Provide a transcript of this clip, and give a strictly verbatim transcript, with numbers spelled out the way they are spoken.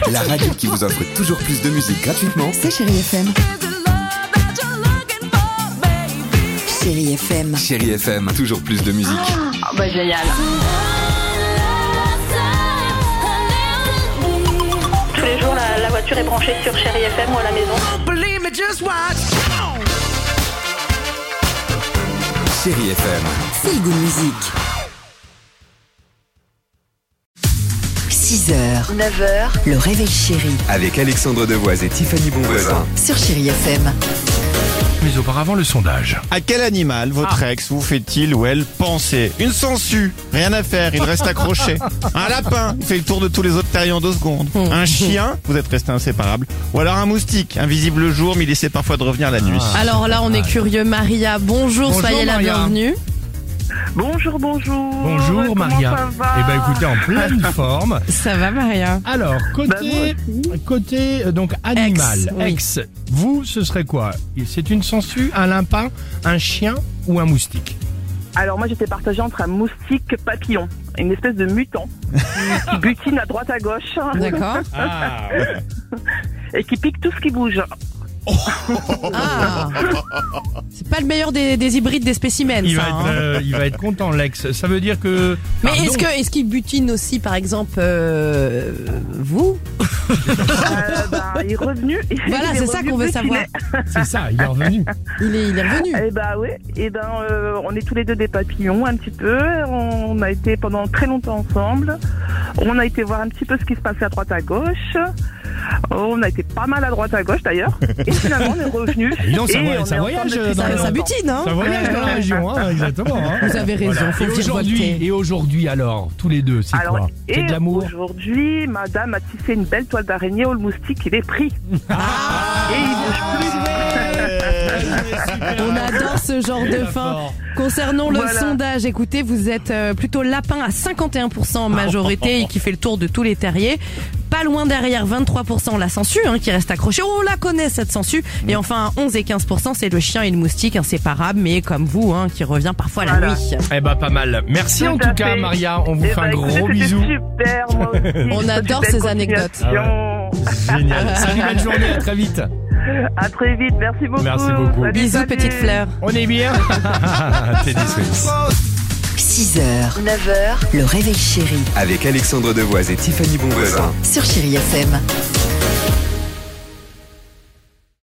La radio qui vous offre toujours plus de musique gratuitement. C'est Chérie F M. Chérie F M. Chérie F M, toujours plus de musique. Ah bah génial. Tous les jours, la, la voiture est branchée sur Chérie F M ou à la maison. Chérie F M. C'est le goût de musique. six heures, neuf heures, le réveil chéri Avec Alexandre Devoise et Tiffany Bonvoisin. sur Chérie F M. Mais auparavant, le sondage. À quel animal votre Ah. ex vous fait-il ou elle penser? Une sangsue, rien à faire, il reste accroché. Un lapin, il fait le tour de tous les autres terriers en deux secondes. Un chien, vous êtes restés inséparables. Ou alors un moustique, invisible le jour mais il essaie parfois de revenir la nuit. Alors là, on est curieux. Maria, bonjour, Bonjour, soyez la Maria. bienvenue. Bonjour, bonjour. Bonjour Comment Maria. ça va? Eh ben écoutez, en pleine forme. Ça va, Maria? Alors, côté, Bah, moi aussi. côté euh, donc animal, Ex, oui. ex, vous, ce serait quoi? C'est une sangsue, un lapin, un chien ou un moustique? Alors moi j'étais partagée entre un moustique papillon, une espèce de mutant qui, qui butine à droite à gauche D'accord. Ah, et qui pique tout ce qui bouge. Ah. C'est pas le meilleur des, des hybrides des spécimens, il, ça. va être, hein. euh, il va être content, l'ex. Ça veut dire que... Mais Pardon. est-ce que est-ce qu'il butine aussi, par exemple, euh, vous? Euh, ben, il est revenu. Voilà, Il est c'est ça revenu qu'on veut butiner. savoir. C'est ça, il est revenu. Il est, il est revenu. Eh ben oui, et ben euh, on est tous les deux des papillons un petit peu. On a été pendant très longtemps ensemble. On a été voir un petit peu ce qui se passait à droite à gauche. On a été pas mal à droite à gauche d'ailleurs. Et finalement on est revenu. Dis donc, ça Et voy- on ça est voyage ensemble depuis dans Ça, le- très ça longtemps. butine, hein? Ça voyage dans la région, hein, exactement. Hein. Vous avez raison, faut Et le dire aujourd'hui, volonté. et aujourd'hui alors, tous les deux, c'est Alors, quoi? C'est et de l'amour? aujourd'hui, madame a tissé une belle toile d'araignée au moustique, il est pris. Ah. Et il bouge plus. On adore ce genre de fin. Concernant le Voilà. sondage, écoutez, vous êtes euh, plutôt lapin à cinquante et un pour cent en majorité et qui fait le tour de tous les terriers. Pas loin derrière, vingt-trois pour cent la sangsue hein, qui reste accrochée. On la connaît cette sangsue. Et enfin, onze et quinze pour cent c'est le chien et le moustique inséparables, mais comme vous, hein, qui revient parfois la Voilà. nuit. Eh ben pas mal. Merci Tout en à tout cas fait. Maria, on vous Eh fait ben, un écoutez, gros c'était bisou. Super, moi aussi. On adore Belle ces anecdotes. continuation. Génial. Salut, belle journée, à très vite. À très vite, merci beaucoup. Merci beaucoup. Salut, Bisous, salut. petite fleur. On est bien. Teddy Swims. six heures, neuf heures, le réveil chéri Avec Alexandre Devoise et Tiffany Bonvoisin. sur Chérie F M.